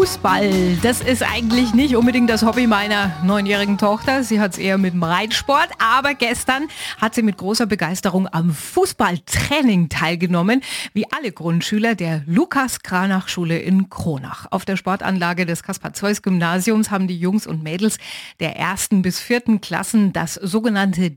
Fußball, das ist eigentlich nicht unbedingt das Hobby meiner 9-jährigen Tochter. Sie hat es eher mit dem Reitsport. Aber gestern hat sie mit großer Begeisterung am Fußballtraining teilgenommen, wie alle Grundschüler der Lukas-Kranach-Schule in Kronach. Auf der Sportanlage des Kaspar-Zeus-Gymnasiums haben die Jungs und Mädels der 1. bis 4. Klassen das sogenannte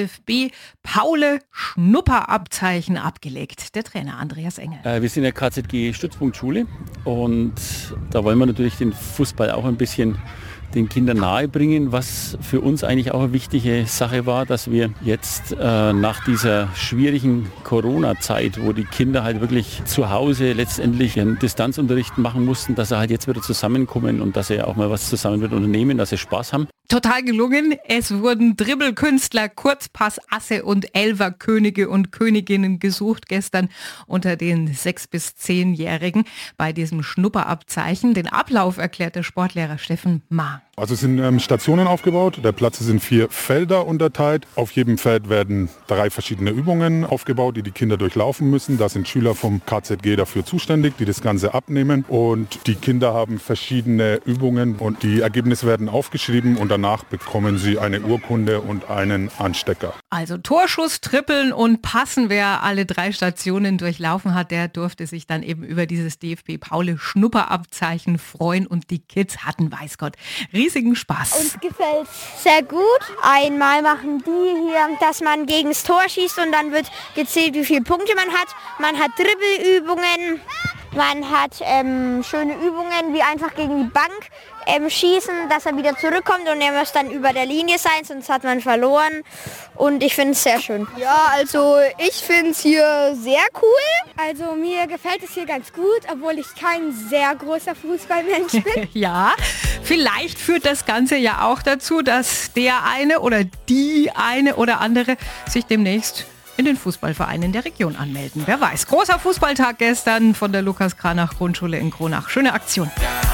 DFB-Paule-Schnupperabzeichen abgelegt. Der Trainer Andreas Engel. Wir sind ja KZG-Stützpunktschule und da wollen wir natürlich den Fußball auch ein bisschen den Kindern nahebringen, was für uns eigentlich auch eine wichtige Sache war, dass wir jetzt nach dieser schwierigen Corona-Zeit, wo die Kinder halt wirklich zu Hause letztendlich einen Distanzunterricht machen mussten, dass sie halt jetzt wieder zusammenkommen und dass sie auch mal was zusammen mit unternehmen, dass sie Spaß haben. Total gelungen. Es wurden Dribbelkünstler, Kurzpassasse und Elferkönige und Königinnen gesucht gestern unter den 6- bis 10-Jährigen bei diesem Schnupperabzeichen. Den Ablauf erklärt der Sportlehrer Steffen Ma. Also es sind Stationen aufgebaut. Der Platz ist in 4 Felder unterteilt. Auf jedem Feld werden 3 verschiedene Übungen aufgebaut, die Kinder durchlaufen müssen. Da sind Schüler vom KZG dafür zuständig, die das Ganze abnehmen. Und die Kinder haben verschiedene Übungen und die Ergebnisse werden aufgeschrieben und danach bekommen sie eine Urkunde und einen Anstecker. Also Torschuss, Trippeln und Passen. Wer alle 3 Stationen durchlaufen hat, der durfte sich dann eben über dieses DFB-Paule-Schnupperabzeichen freuen und die Kids hatten, weiß Gott, riesigen Spaß. Uns gefällt sehr gut. Einmal machen die hier, dass man gegen das Tor schießt und dann wird gezählt, wie viele Punkte man hat. Man hat Dribbelübungen, man hat schöne Übungen, wie einfach gegen die Bank schießen, dass er wieder zurückkommt und er muss dann über der Linie sein, sonst hat man verloren. Und ich finde es sehr schön. Ja, also ich finde es hier sehr cool. Also mir gefällt es hier ganz gut, obwohl ich kein sehr großer Fußballmensch bin. Ja, vielleicht führt das Ganze ja auch dazu, dass der eine oder die eine oder andere sich demnächst in den Fußballvereinen der Region anmelden. Wer weiß. Großer Fußballtag gestern von der Lukas-Kranach-Grundschule in Kronach. Schöne Aktion.